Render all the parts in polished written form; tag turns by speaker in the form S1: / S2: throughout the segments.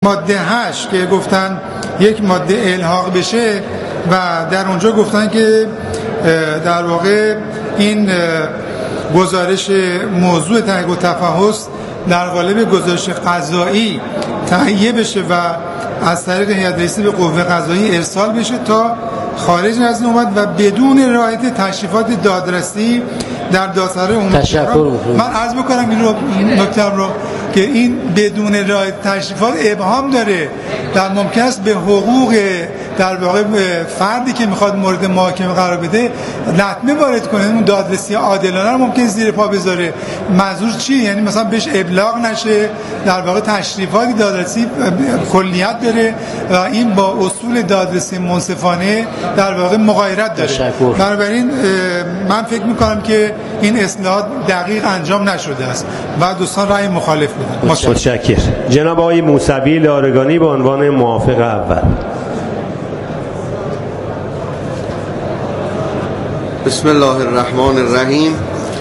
S1: ماده 8 که گفتن یک ماده الحاق بشه و در اونجا گفتن که در واقع این گزارش موضوع تحقیق و تفحص در قالب گزارش قضایی تهیه بشه و از طریق هیئت رئیسه به قوه قضاییه ارسال بشه تا خارج از اومد و بدون رعایت تشریفات دادرسی در دادسرای عمومی. من عرض می‌کنم این نکته رو که این بدون رعایت تشریفات ابهام داره در ممکن است به حقوق در واقع فردی که میخواد مورد محاکمه قرار بده لطمه وارد کنه. اون دادرسی عادلانه رو ممکن زیر پا بذاره. منظور چیه؟ یعنی مثلا بهش ابلاغ نشه، در واقع تشریفاتی دادرسی کلیت داره و این با اصول دادرسی منصفانه در واقع مغایرت داره. بنابراین من فکر میکنم که این اصلاحات دقیق انجام نشده است و دوستان رأی مخالف بدن.
S2: متشکرم. جناب آقای موسوی لارگانی به عنوان موافق اول.
S3: بسم الله الرحمن الرحیم.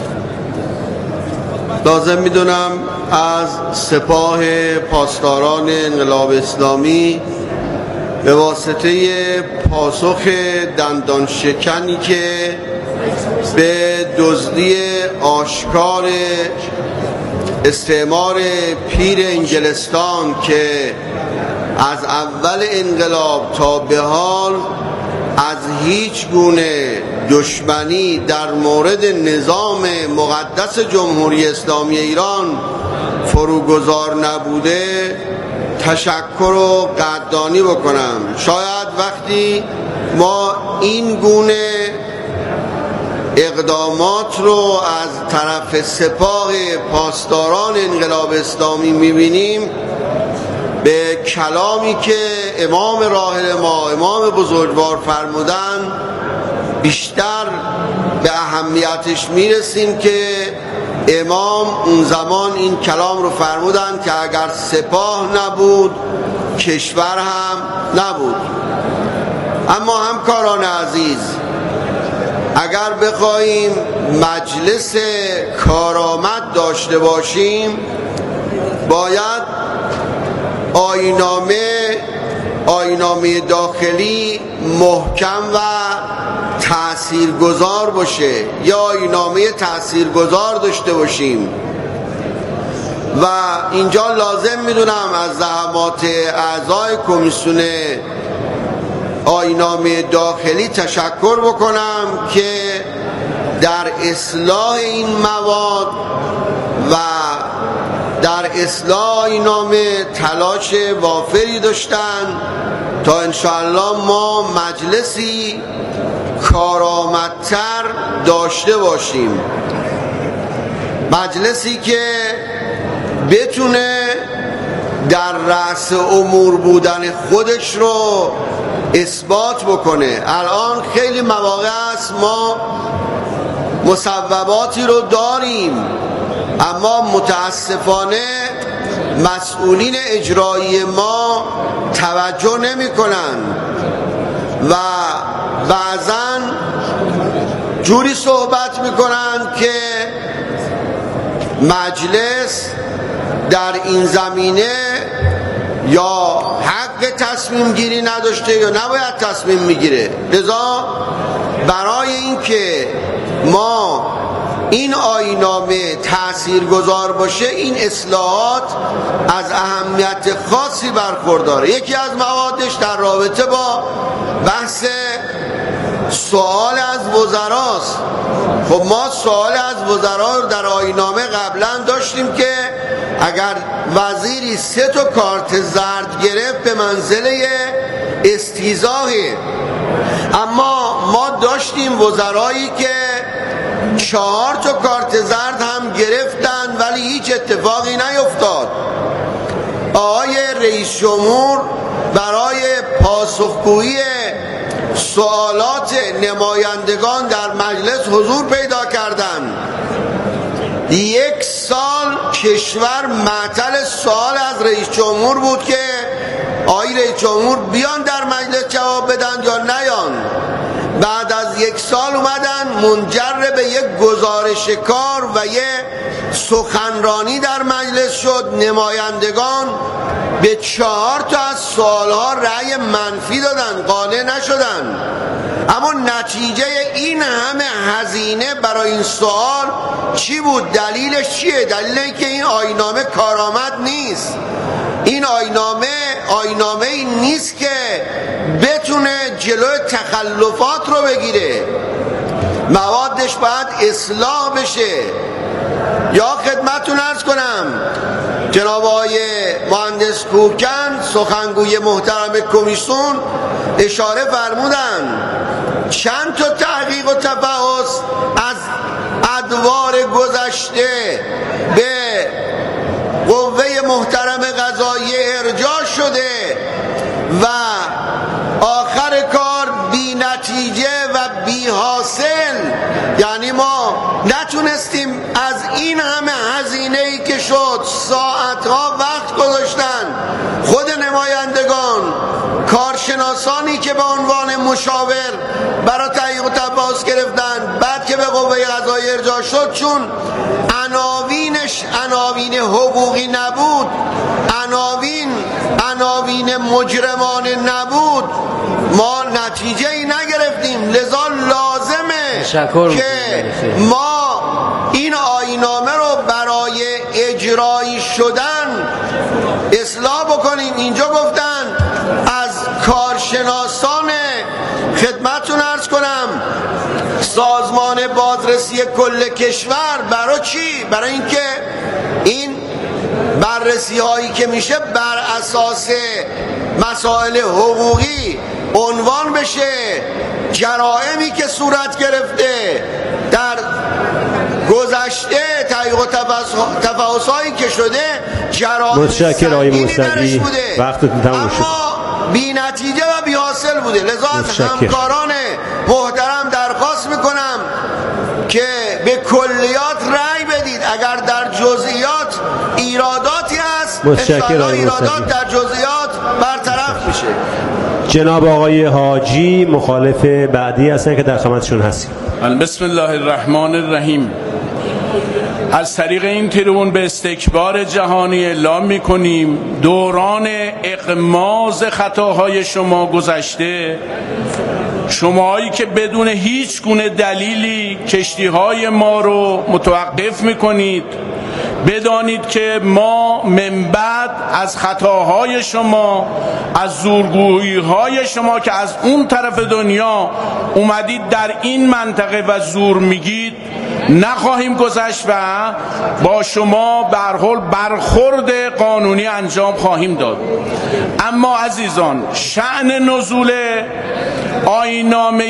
S3: لازم میدونم از سپاه پاسداران انقلاب اسلامی به واسطه پاسخ دندان شکنی که به دزدی آشکار استعمار پیر انگلستان که از اول انقلاب تا به حال از هیچ گونه دشمنی در مورد نظام مقدس جمهوری اسلامی ایران فروگذار نبوده تشکر و قدردانی بکنم. شاید وقتی ما این گونه اقدامات رو از طرف سپاه پاسداران انقلاب اسلامی میبینیم به کلامی که امام راحل ما امام بزرگوار فرمودن بیشتر به اهمیتش میرسیم که امام اون زمان این کلام رو فرمودن که اگر سپاه نبود کشور هم نبود. اما همکاران عزیز، اگر بخوایم مجلس کارآمد داشته باشیم باید آیین‌نامه داخلی محکم و تاثیرگذار باشه یا آیین‌نامه تاثیرگذار داشته باشیم و اینجا لازم میدونم از زحمات اعضای کمیسیون آیین‌نامه داخلی تشکر بکنم که در اصلاح این مواد و در اصلاح آیین‌نامه تلاش وافری داشتن تا انشاءالله ما مجلسی کارآمدتر داشته باشیم، مجلسی که بتونه در رأس امور بودن خودش رو اثبات بکنه. الان خیلی مواقع است ما مصوباتی رو داریم اما متاسفانه مسئولین اجرایی ما توجه نمی کنن و بعضاً جوری صحبت می کنن که مجلس در این زمینه یا حق تصمیم گیری نداشته یا نباید تصمیم میگیره. لذا برای اینکه ما این آیین‌نامه تاثیرگذار باشه این اصلاحات از اهمیت خاصی برخورداره. یکی از موادش در رابطه با بحث سوال از وزراست. خب ما سوال از وزرا رو در آیین‌نامه قبلا داشتیم که اگر وزیری 3 تا کارت زرد گرفت به منزله استیضاحه، اما ما داشتیم وزرایی که 4 تا کارت زرد هم گرفتن ولی هیچ اتفاقی نیفتاد. آقای رئیس جمهور برای پاسخگویی سوالات نمایندگان در مجلس حضور پیدا کردند. 1 سال کشور معطل سوال از رئیس جمهور بود که آقای رئیس جمهور بیان در مجلس جواب بدن یا نیان. بعد از از یک سال اومدن منجر به یک گزارش کار و یک سخنرانی در مجلس شد. نمایندگان به 4 تا از سوالها رأی منفی دادن، قانع نشدن. اما نتیجه این همه هزینه برای این سوال چی بود؟ دلیلش چیه؟ دلیل اینکه این آیین‌نامه کارآمد نیست. این آیین‌نامه ای نیست که بتونه جلوی تخلفات رو بگیره. موادش باید اصلاح بشه. یا خدمتتون عرض کنم جناب آقای مهندس کوکن سخنگوی محترم کمیسیون اشاره فرمودن چند تا تحقیق و تفحص از ادوار گذشته به قوه محترم قضاییه ارجاع شده و آخر کار بی نتیجه و بی حاصل. یعنی ما نتونستیم از این همه هزینه‌ای که شد، ساعتها وقت گذاشتن خود نمایندگان، کارشناسانی که به عنوان مشاور برای تحقیق و تفحص گرفتن، بعد که به قوه قضاییه ارجاع شد چون عناوینش عناوین حقوقی نبود، عناوین مجرمانه نبود، ما نتیجه ای نگرفتیم. لذا لازمه که ما این آیین‌نامه رو برای اجرایی شدن اصلاح بکنیم. اینجا گفتن از کارشناسان خدمتتون عرض کنم سازمان بازرسی کل کشور. برای چی؟ برای اینکه این بررسی هایی که میشه بر اساس مسائل حقوقی عنوان بشه. جرائمی که صورت گرفته در گذشته، تحقیق و تفحص هایی که شده، جرائم سنگینی درش بوده، اما بی نتیجه و بی حاصل بوده. لذا از همکاران محترم درخواست میکنم که به کلیات رأی بدید. اگر در جزئیات ایراداتی هست انشاءالله ایرادات در جزئیات برطرف میشه.
S2: جناب آقای حاجی مخالف بعدی هستن که در خدمتشون هستیم.
S4: بسم الله الرحمن الرحیم. از طریق این تریبون به استکبار جهانی اعلام می‌کنیم دوران اغماض خطاهای شما گذشته. شماهایی که بدون هیچ گونه دلیلی کشتی‌های ما رو متوقف می‌کنید، بدانید که ما من بعد از خطاهای شما، از زورگویی‌های شما که از اون طرف دنیا اومدید در این منطقه و زور میگید نخواهیم گذشت و با شما به هر حال برخورد قانونی انجام خواهیم داد. اما عزیزان، شأن نزول آیین‌نامه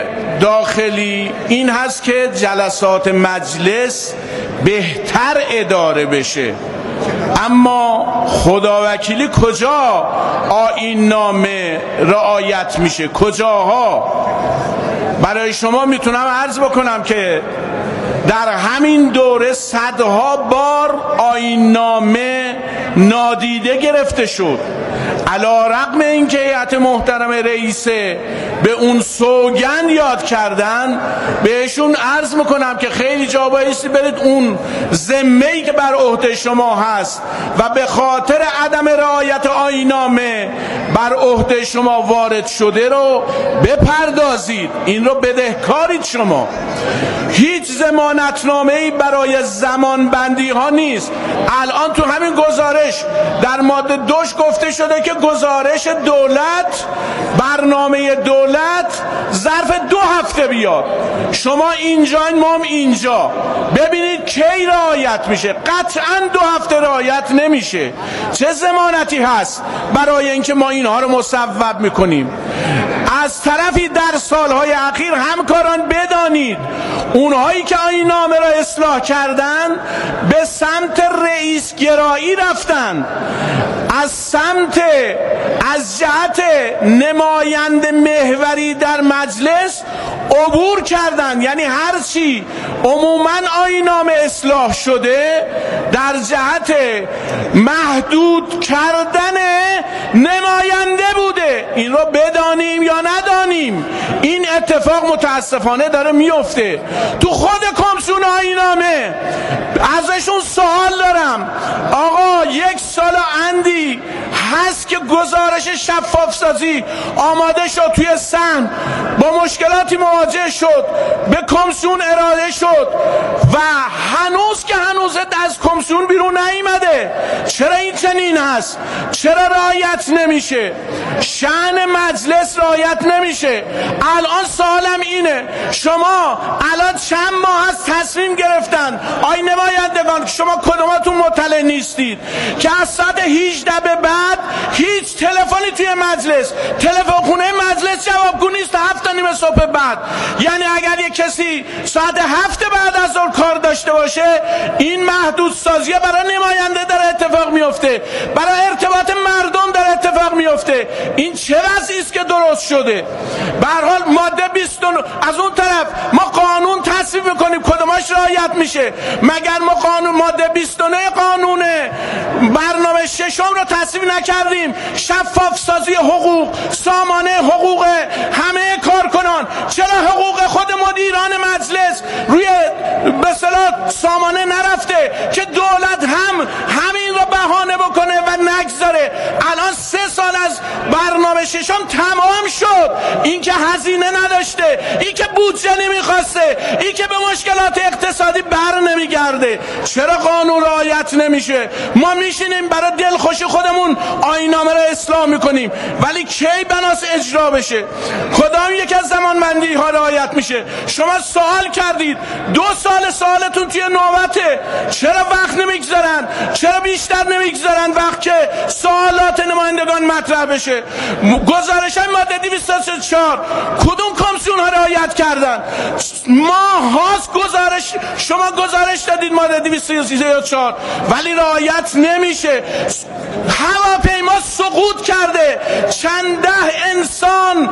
S4: داخلی این هست که جلسات مجلس بهتر اداره بشه. اما خداوکیلی کجا آیین‌نامه رعایت میشه؟ کجاها؟ برای شما میتونم عرض بکنم که در همین دوره صدها بار آیین‌نامه نادیده گرفته شد. علی‌رغم اینکه هیئت محترم رئیسه به اون سوگند یاد کردن، بهشون عرض میکنم که خیلی جا بایستی برید اون ذمه‌ای که بر عهده شما هست و به خاطر عدم رعایت آیین‌نامه بر عهده شما وارد شده رو بپردازید. این رو بدهکارید شما. هیچ ضمانتنامه‌ای برای زمانبندی ها نیست. الان تو همین گزارش در ماده 2 گفته شده که گزارش دولت، برنامه دولت ظرف 2 هفته بیاد. شما اینجاین، ما هم اینجا. ببینید کی رعایت میشه. قطعا 2 هفته رعایت نمیشه. چه ضمانتی هست برای اینکه ما اینها رو مصوب میکنیم؟ از طرفی در سالهای اخیر همکاران بدانید اونهایی که آیین‌نامه را اصلاح کردن به سمت رئیس گرایی رفتن، از جهت نماینده محوری در مجلس عبور کردن. یعنی هرچی عموماً آیین‌نامه اصلاح شده در جهت محدود کردن نماینده بوده. این رو بدانیم یا ندانیم. این اتفاق متاسفانه داره میفته تو خود کمیسیون آیین‌نامه. ازشون سوال دارم، آقا 1 سال اندی هست که گزارش شفاف سازی آماده شد، توی سن با مشکلاتی مواجه شد، به کمیسیون ارائه شد و هنوز از کمیسیون بیرون نیامده. چرا این چنین هست؟ چرا رعایت نمیشه؟ شأن مجلس رعایت نمیشه. الان سوالم اینه، شما الان چند ماه از تصمیم گرفتن آی نمایندگان، شما کدوماتون مطلع نیستید که از ساعت 18 به بعد هیچ تلفنی توی مجلس، تلفن خونه مجلس جوابگو نیست تا 7:30 صبح بعد. یعنی اگر یک کسی ساعت 7 بعد از ظهر کار داشته باشه، این محدود سازیه برای نماینده داره اتفاق میفته، برای ارتباط مردم داره اتفاق میفته. این چه وضعی است که درست شده؟ به هر حال ماده 29 از اون طرف ما قانون تصویب میکنیم، کدوماش رعایت میشه؟ مگر ما قانون ماده 29 قانون برنامه ششم رو تصویب نکردیم؟ شفاف سازی حقوق، سامانه حقوق همه کارکنان. چرا حقوق خود مدیران مجلس روی به اصطلاح سامانه نرفته که دولت همین رو بهانه بکنه و نگذاره؟ الان 3 سال از برنامه ششم تمام شد، این که هزینه نداشته، این که بودجه نمیخواسته، این که به مشکلات اقتصادی بر نمیگرده. چرا قانون رعایت نمیشه؟ ما میشینیم برای دلخوشی خودمون آیین‌نامه رو اصلاح میکنیم، ولی کی بناس اجرا بشه؟ کدام یک از زمانبندی ها رعایت میشه؟ شما سوال کردید، 2 سال سوالتون توی نوبته، چرا وقت نمیگذارن؟ چرا بیشتر نمیگذارن وقت که سوالات نمایندگان مطرح بشه؟ گزارش های ماده 234 کدوم کمیسیون ها رعایت کردن؟ ماه هاست شما گزارش دادید ماده 234 ولی رعایت نمیشه. هواپیما سقوط کرده، چند 10 انسان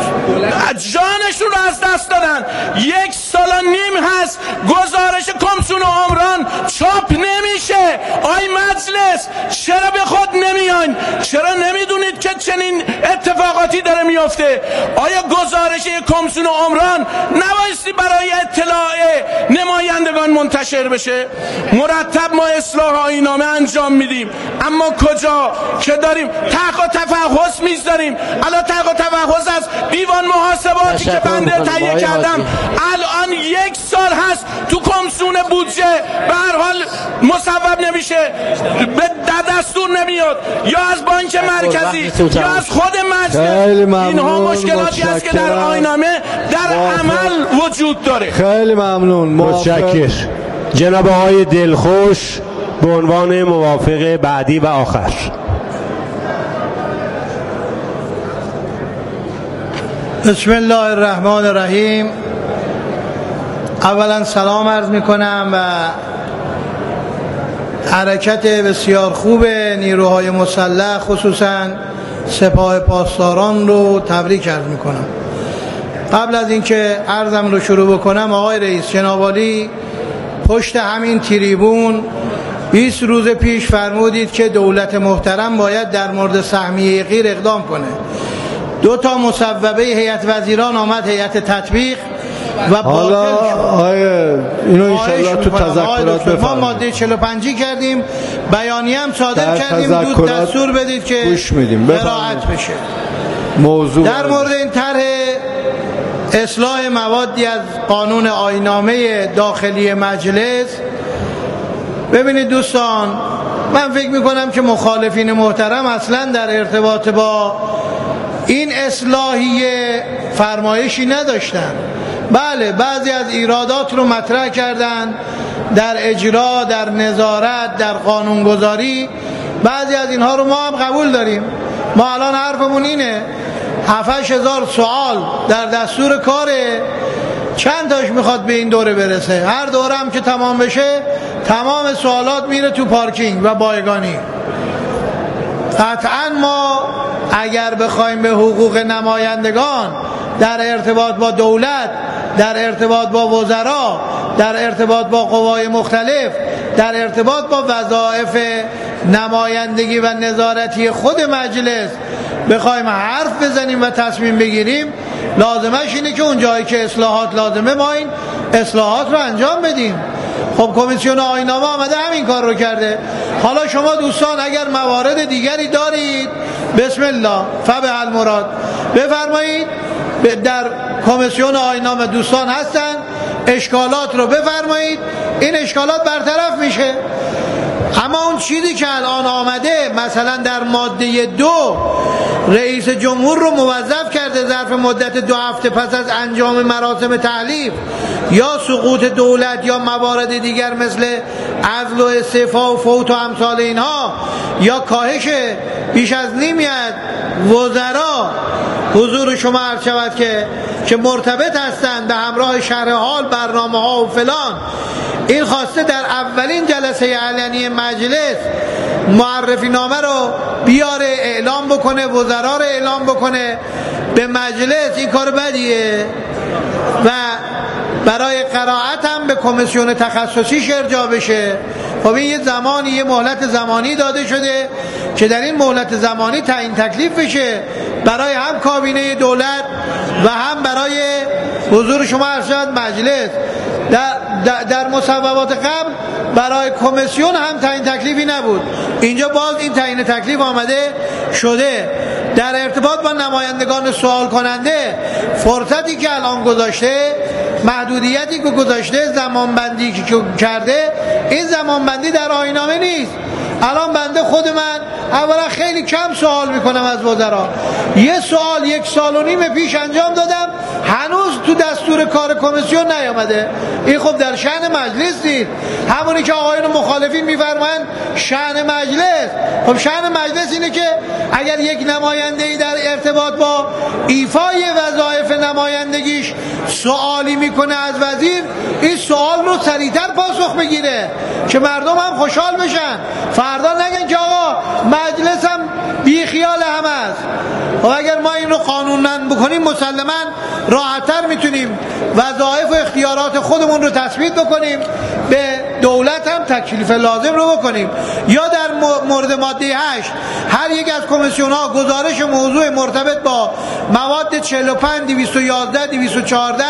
S4: جانشون رو از دست دادن. 1 سال و نیم هست گزارش کمیسیون عمران چاپ نمیشه. آی مجلس چرا به خود نمیان؟ چرا نمیدونید که چنین اتفاقاتی داره میفته؟ آیا گزارش کمیسیون عمران نبایستی برای اطلاع نمایندگان منتشر بشه؟ مرتب ما اصلاح آیین‌نامه انجام میدیم، اما کجا که داریم تحقیق و تفحص میذاریم. الان تحقیق و تفحص از دیوان محاسباتی که بنده تهیه کردم الان 1 سال هست تو کمیسیون بودجه به هر حال مصوب نمیشه، به دستور نمیاد، یا از بانک مرکزی یا از خود مجلس. اینها مشکلاتی است که در آیین‌نامه در عمل وجود داره.
S5: خیلی ممنون.
S2: متشکر. جناب آقای دلخوش به عنوان موافق بعدی و آخر.
S6: بسم الله الرحمن الرحیم. اولا سلام عرض میکنم و حرکت بسیار خوب نیروهای مسلح خصوصا سپاه پاسداران رو تبریک عرض میکنم. قبل از اینکه عرضم رو شروع بکنم، آقای رئیس جناب عالی پشت همین تریبون 20 روز پیش فرمودید که دولت محترم باید در مورد سهمیه غیر اقدام کنه. 2 تا مصوبه هیئت وزیران آمد، هیئت تطبیق و
S5: حالا اینو انشالله تو تذکرات بفرمایید.
S6: ما ماده 45 کردیم، بیانیه هم صادر کردیم، دود دستور بدید که قرائت بشه.
S5: موضوع
S6: در مورد این طرح اصلاح موادی از قانون آیین‌نامه داخلی مجلس، ببینید دوستان، من فکر میکنم که مخالفین محترم اصلا در ارتباط با این اصلاحیه فرمایشی نداشتن. بله بعضی از ایرادات رو مطرح کردن در اجرا، در نظارت، در قانونگذاری. بعضی از اینها رو ما هم قبول داریم. ما الان حرفمون اینه 7-8 هزار سوال در دستور کاره، چند تاش میخواد به این دوره برسه؟ هر دوره هم که تمام بشه تمام سوالات میره تو پارکینگ و بایگانی. قطعا ما اگر بخوایم به حقوق نمایندگان در ارتباط با دولت، در ارتباط با وزرا، در ارتباط با قوای مختلف، در ارتباط با وظایف نمایندگی و نظارتی خود مجلس بخوایم حرف بزنیم و تصمیم بگیریم، لازمش اینه که اون جایی که اصلاحات لازمه ما این اصلاحات رو انجام بدیم. خب کمیسیون آیین‌نامه آمده همین کار رو کرده. حالا شما دوستان اگر موارد دیگری دارید، بسم الله فبه المراد بفرمایید. در کمیسیون آیین‌نامه دوستان هستن، اشکالات رو بفرمایید، این اشکالات برطرف میشه. اما اون چیزی که الان آمده، مثلا در ماده 2 رئیس جمهور رو موظف کرده ظرف مدت 2 هفته پس از انجام مراسم تحلیف یا سقوط دولت یا موارد دیگر مثل عزل و استعفا و فوت و امثال اینها یا کاهش بیش از نیمی از وزرا حضور شما عرض شود که مرتبط هستند به همراه شرح حال، برنامه ها و فلان، این خواسته در اولین جلسه علنی مجلس معرفی نامه رو بیاره، اعلام بکنه، وزرا رو اعلام بکنه به مجلس. این کار بدیه و برای قرائت هم به کمیسیون تخصصی ارجاع بشه. خب این یه زمانی، یه مهلت زمانی داده شده که در این مهلت زمانی تعیین تکلیف بشه برای هم کابینه دولت و هم برای حضور شما ارشد مجلس. در مصوبات قبل برای کمیسیون هم تعیین تکلیفی نبود، اینجا باز این تعیین تکلیف آمده شده. در ارتباط با نمایندگان سوال کننده، فرصتی که الان گذاشته، محدودیتی که گذاشته، زمانبندی که کرده، این زمانبندی در آیین‌نامه نیست. الان بنده خود من اولا خیلی کم سوال میکنم از وزرا، یه سوال 1.5 سال پیش انجام دادم، هنوز تو دستور کار کمیسیون نیامده. این خب در شأن مجلس نیست. همونی که آقایون مخالفین میفرمایند شأن مجلس، خب شأن مجلس اینه که اگر یک نماینده‌ای در ارتباط با ایفای وظایف نمایندگیش سوالی میکنه از وزیر، این سوال رو سریعتر پاسخ بگیره که مردم هم خوشحال بشن، فردا نگن که آقا مجلس هم بی خیال هم است. و اگر ما این رو قانونن بکنیم مسلماً راحت‌تر میتونیم وظایف و اختیارات خودمون رو تثبیت بکنیم، به دولت هم تکلیف لازم رو بکنیم. یا در مورد ماده 8 هر یک از کمیسیون ها گزارش موضوع مرتبط با مواد 45 211 214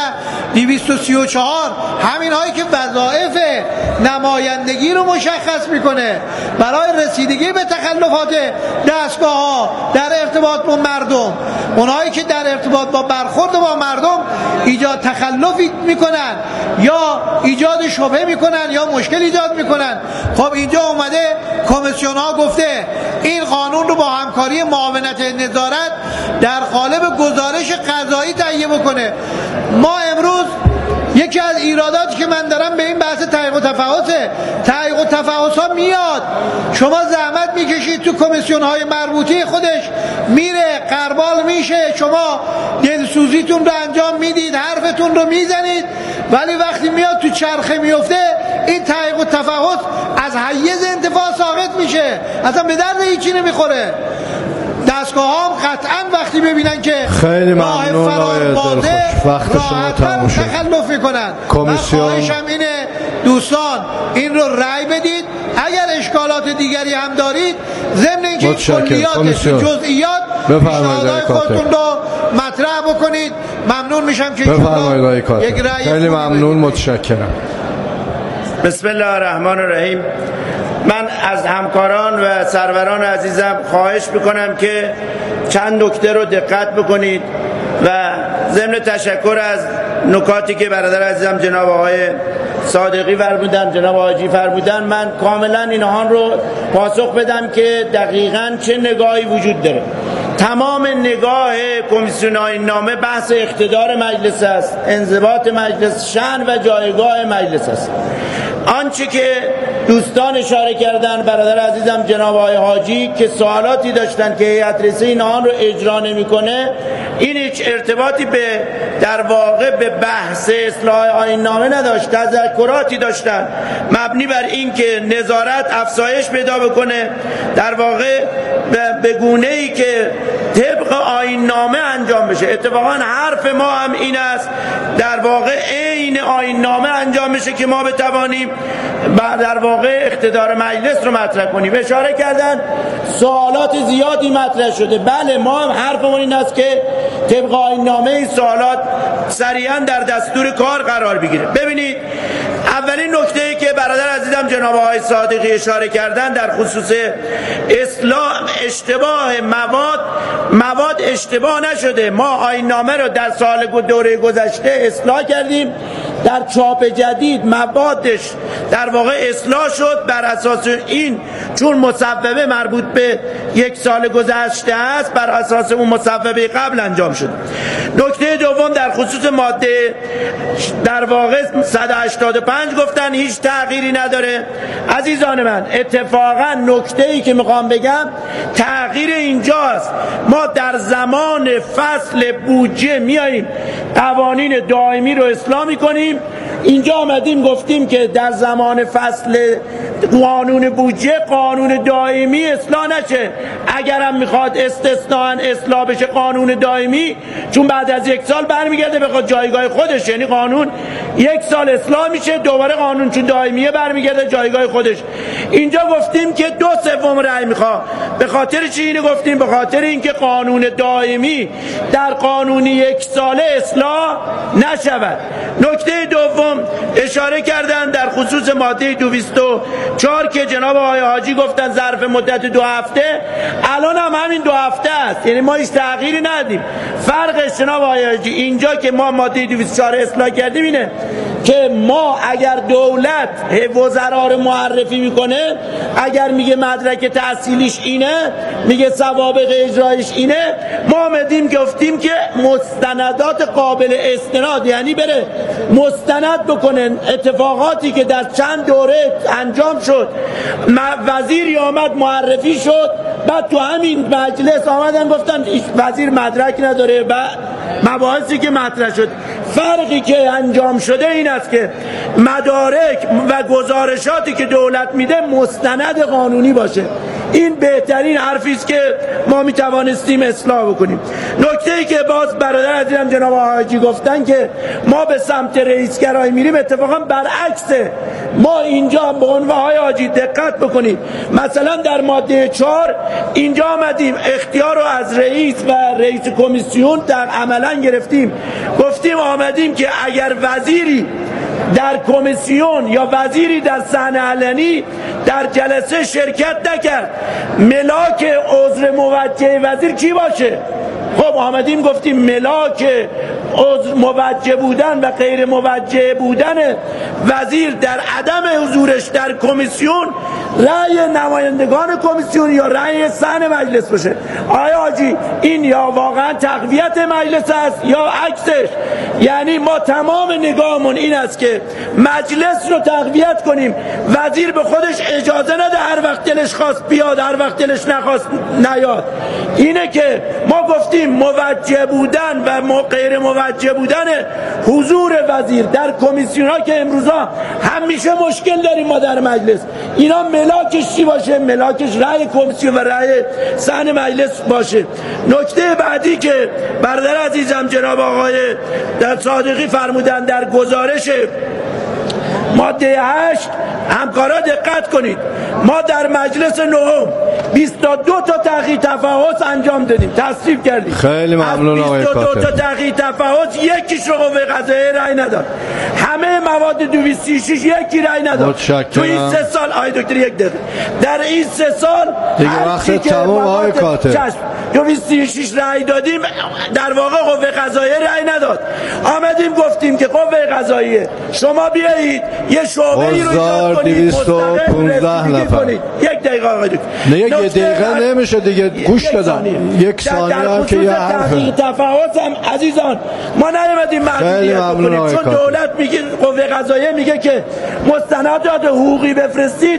S6: 234 همین هایی که وظایف نمایندگی رو مشخص میکنه برای رسیدگی به تخلفات دستگاه ها در ارتباط با مردم، اونهایی که در ارتباط با برخورد با مردم ایجاد تخلفی میکنن یا ایجاد شبهه میکنن یا مشکل ایجاد میکنن. خب اینجا اومده کمیسیون ها گفته این قانون رو با همکاری معاونت نظارت در قالب گزارش قضایی تهیه بکنه. ما امروز یکی از ایراداتی که من دارم به این بحث تحقیق و تفحصه. تحقیق و تفحص ها میاد، شما زحمت میکشید تو کمیسیون های مربوطه خودش میره قربال میشه، شما دلسوزیتون رو انجام میدید، حرفتون رو میزنید، ولی وقتی میاد تو چرخه میفته این تحقیق و تفحص از حیز انتفاع ساقط میشه، اصلا به درد هیچی نمیخوره. دستگاه هم قطعا وقتی ببینن که
S5: خیلی ممنون آقای دلخوش، وقت شما تموم شد.
S6: تخلف میکنن.
S5: کمیسیون
S6: خواهشم اینه دوستان این رو رأی بدید. اگر اشکالات دیگری هم دارید ضمن اینکه این کلیات جزئیات پیشنهادهای خودتون رو مطرح بکنید. ممنون میشم که یک رأی
S5: خیلی ممنون، متشکرم.
S7: بسم الله الرحمن الرحیم. من از همکاران و سروران عزیزم خواهش میکنم که چند نکته رو دقت بکنید و ضمن تشکر از نکاتی که برادر عزیزم جناب آقای صادقی فرمودن، جناب حاجی فرمودن، من کاملا اینها رو پاسخ بدم که دقیقاً چه نگاهی وجود داره. تمام نگاه کمیسیون آیین‌نامه بحث اقتدار مجلس است، انضباط مجلس، شأن و جایگاه مجلس است. آنچه که دوستان اشاره کردن، برادر عزیزم جناب آقای حاجی که سوالاتی داشتن که هیئت رئیسه این آن رو اجرا نمی‌کنه، این هیچ ارتباطی به در واقع به بحث اصلاح آیین‌نامه نداشت. تذکراتی داشتن مبنی بر این که نظارت افزایش پیدا بکنه، در واقع به گونه‌ای که طبق آیین‌نامه انجام بشه. اتفاقا حرف ما هم این است در واقع عین آیین‌نامه انجام بشه که ما بتوانیم در واقع اقتدار مجلس رو مطرح کنیم. اشاره کردن سوالات زیادی مطرح شده. بله، ما هم حرفمون این است که طبق آیین‌نامه این سوالات سریعا در دستور کار قرار بگیره. ببینید، اولین نکته‌ای که برادر عزیزم جناب آقای صادقی اشاره کردن در خصوص اصلاح اشتباه مواد اشتباه نشده. ما آیین‌نامه رو در دوره گذشته اصلاح کردیم، در چاپ جدید موادش در واقع اصلاح شد. بر اساس این، چون مصوبه مربوط به یک سال گذشته است، بر اساس اون مصوبه قبل انجام شد. نکته دوم در خصوص ماده در واقع 185 گفتن هیچ تغییری نداره. عزیزان من، اتفاقا نکته‌ای که میخوام بگم تغییر اینجاست. ما در زمان فصل بودجه میاییم قوانین دائمی رو اصلاح میکنیم. اینجا آمدیم گفتیم که در زمان فصل قانون بودجه قانون دائمی اصلاح نشه. اگرم میخواد استثناء اصلاح بشه قانون دائمی، چون بعد از یک سال برمیگرده به جایگاه خودش، یعنی قانون یک سال اصلاح میشه، دوباره قانون چون دائمیه برمیگرده جایگاه خودش. اینجا گفتیم که 2/3 رأی میخواد. به خاطر چی اینو گفتیم؟ به خاطر اینکه قانون دائمی در قانون یک ساله اصلاح نشود. نکته دوم اشاره کردن در خصوص ماده 204 که جناب آقای حاجی گفتن ظرف مدت 2 هفته. الان هم همین 2 هفته است، یعنی ما هیچ تغییری ندیم. فرقش جناب آقای حاجی اینجا که ما ماده 204 اصلاح کردیم اینه که ما اگر دولت وزرا رو معرفی میکنه، اگر میگه مدرک تحصیلیش اینه، میگه سوابق اجرایش اینه، ما آمدیم گفتیم که مستندات قابل استناد، یعنی بره مستند بکنن اتفاقاتی که در چند دوره انجام شد. وزیری آمد معرفی شد، بعد تو همین مجلس آمدن گفتن وزیر مدرک نداره و مباحثی که مطرح شد. فرقی که انجام شده این است که مدارک و گزارشاتی که دولت میده مستند قانونی باشه. این بهترین حرفی است که ما میتوانستیم اصلاح بکنیم. نکته‌ای که باز برادر عزیزم جناب حاجی گفتن که ما به سمت رئیسگرایی میریم، اتفاقا برعکسه. ما اینجا به عنوان های حاجی دقت بکنید، مثلا در ماده 4 اینجا آمدیم اختیار رو از رئیس و رئیس کمیسیون در عملا گرفتیم. گفتیم آمدیم که اگر وزیری در کمیسیون یا وزیری در صحن علنی در جلسه شرکت نکرد، ملاک عذر موجه وزیر کی باشه؟ خب آمدیم گفتیم ملاک عذر موجه بودن و غیر موجه بودن وزیر در عدم حضورش در کمیسیون رأی نمایندگان کمیسیون یا رأی صحن مجلس باشه. آیا حاجی این یا واقعا تقویت مجلس است یا عکسش؟ یعنی ما تمام نگاهمون این است که مجلس رو تقویت کنیم، وزیر به خودش اجازه نده هر وقت دلش خواست بیاد، هر وقت دلش نخواست نیاد. اینه که ما گفتیم موجه بودن و غیر موجه بودن حضور وزیر در کمیسیون ها که امروزا همیشه مشکل داریم ما در مجلس، اینا ملاکش چی باشه؟ ملاکش رأی کمیسیون و رأی صحن مجلس باشه. نکته بعدی که برادر عزیزم جناب آقای صادقی فرمودن در گزارش ماده 8، همکارا دقت کنید، ما در مجلس نهم 22 تا تغییر تفاوت انجام دادیم، تصویب کردیم.
S5: خیلی ممنون آقای کاتب.
S7: 22 تا تغییر تفاوت یکیش رو قوه قضاییه رأی نداد. همه مواد 236 یکی رأی نداد. تو این 3 سال آقای دکتر یک دقیقه در این 3 سال
S5: دیگه وقت تمام آقای کاتب
S7: 236 رأی دادیم، در واقع قوه قضاییه رأی نداد. آمدیم گفتیم که قوه قضاییه شما بیایید یه شعبه ای رو ایجاد کنید،
S5: 215 نفر.
S7: یک دقیقه آقای دکتر.
S5: نه یک دقیقه نمیشه دیگه، گوش بدن. یک ثانیه هم که یه حرفه.
S7: تفاوت هم عزیزان ما نیومدیم محدودیت بکنیم، چون دولت میگه قوه قضاییه میگه که مستندات حقوقی بفرستید.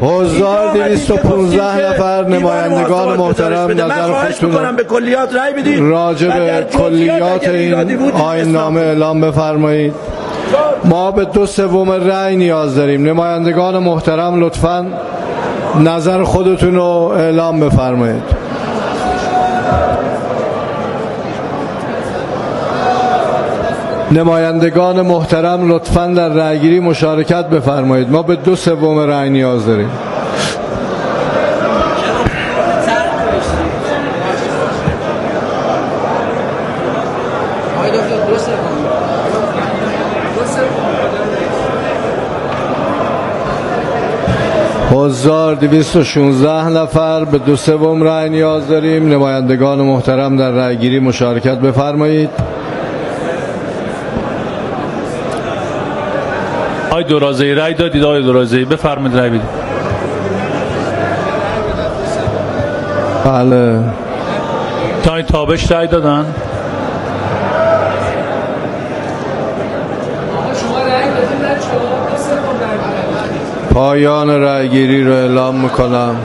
S5: 1215 نفر نمایندگان محترم نظر خودتون
S7: به کلیات رأی بدید،
S5: راجع به کلیات این آیین نامه اعلام بفرمایید. ما به 2/3 رأی نیاز داریم. نمایندگان محترم لطفاً نظر خودتون رو اعلام بفرمایید. نمایندگان محترم لطفاً در رأیگیری مشارکت بفرمایید. ما به 2/3 رأی نیاز داریم. حضار 216 نفر، به 2/3 رأی نیاز داریم. نمایندگان محترم در رأیگیری مشارکت بفرمایید.
S8: آقای دورازی رأی دادید؟ آقای دورازی بفرمایید رأی بدید.
S5: بله.
S8: تا این تابش رأی دادن؟
S5: پایان رأیگیری رو اعلام میکنم.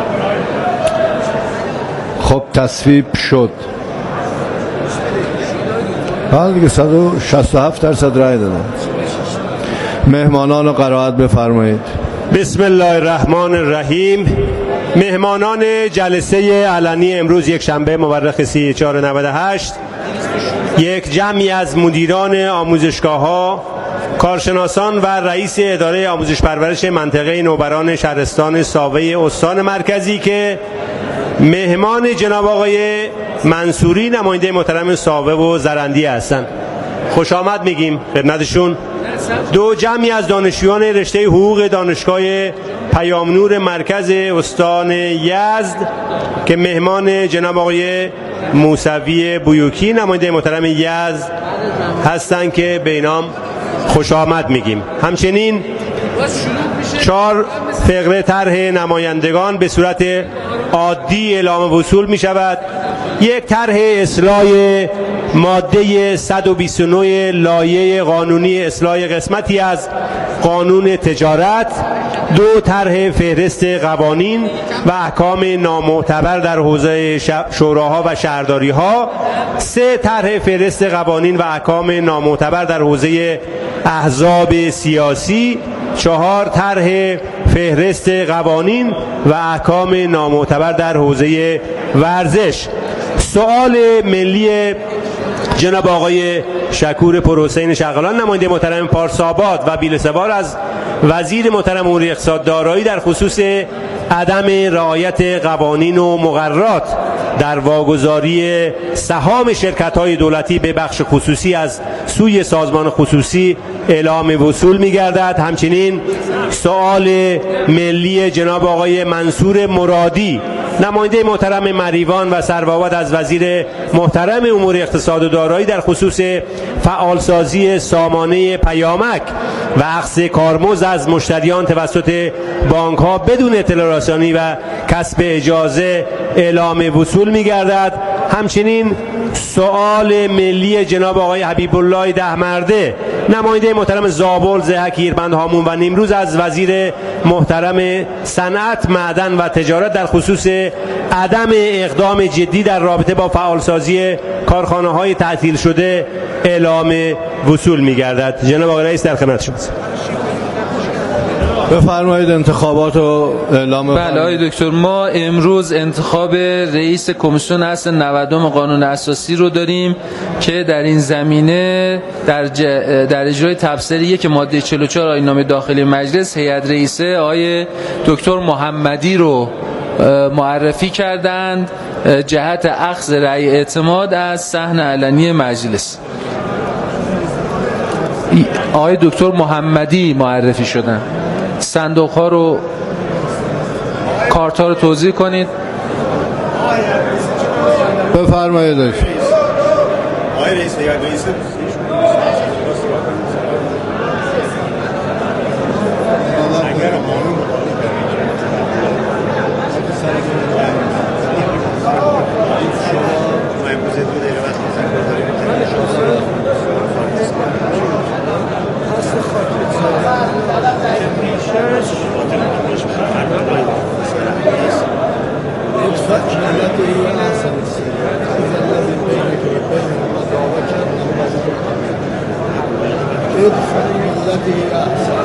S5: خب تصویب شد. بله دیگه 167% رأی دادن. مهمانان رو قرائت بفرمایید.
S2: بسم الله الرحمن الرحیم. مهمانان جلسه علنی امروز یک شنبه مورخ 3498 یک جمعی از مدیران آموزشگاه‌ها، کارشناسان و رئیس اداره آموزش پرورش منطقه نوبران شهرستان ساوه استان مرکزی که مهمان جناب آقای منصوری نماینده محترم ساوه و زرندی هستند خوش آمد میگیم خدمتشون. دو جمعی از دانشجویان رشته حقوق دانشگاه پیام نور مرکز استان یزد که مهمان جناب آقای موسوی بویوکی نماینده محترم یزد هستند که به اینام خوش آمد میگیم. همچنین 4 فقره طرح نمایندگان به صورت عادی اعلام وصول می شود. یک طرح اصلاح ماده 129 لایحه قانونی اصلاح قسمتی از قانون تجارت، 2 طرح فهرست قوانین و احکام نامعتبر در حوزه شوراها و شهرداریها، 3 طرح فهرست قوانین و احکام نامعتبر در حوزه احزاب سیاسی، 4 طرح فهرست قوانین و احکام نامعتبر در حوزه ورزش. سوال ملی جناب آقای شکور پرحسین شغالان نماینده محترم پارساباد و بیلسوار از وزیر محترم امور اقتصاد دارایی در خصوص عدم رعایت قوانین و مقررات در واگذاری سهام شرکت‌های دولتی به بخش خصوصی از سوی سازمان خصوصی اعلام وصول می‌گردد. همچنین سوال ملی جناب آقای منصور مرادی نماینده محترم مریوان و سربابت از وزیر محترم امور اقتصاد و دارایی در خصوص فعالسازی سامانه پیامک و اخذ کارمزد از مشتریان توسط بانک‌ها بدون اطلاع رسانی و کسب اجازه اعلام وصول می‌گردد. همچنین سوال ملی جناب آقای حبیب الله دهمرده نماینده محترم زابل، ضحک، هیرمند هامون و نیمروز از وزیر محترم صنعت، معدن و تجارت در خصوص عدم اقدام جدی در رابطه با فعالسازی کارخانه‌های تعطیل شده اعلام وصول می‌گردد. جناب آقای رئیس در خدمت شماست.
S5: بفرمایید انتخابات رو اعلام
S9: بله آقای دکتر، ما امروز انتخاب رئیس کمیسیون اصل 90 قانون اساسی رو داریم که در این زمینه در اجرای تفسیر 1 ماده 44 آیین‌نامه داخلی مجلس هیئت رئیسه آقای دکتر محمدی رو معرفی کردند جهت اخذ رأی اعتماد از صحن علنی مجلس. آقای دکتر محمدی معرفی شدن. صندوق ها رو کارت ها رو توضیح کنید.
S5: بفرمایید.
S10: آقای رئیس
S5: ادفع بالتي هي احسن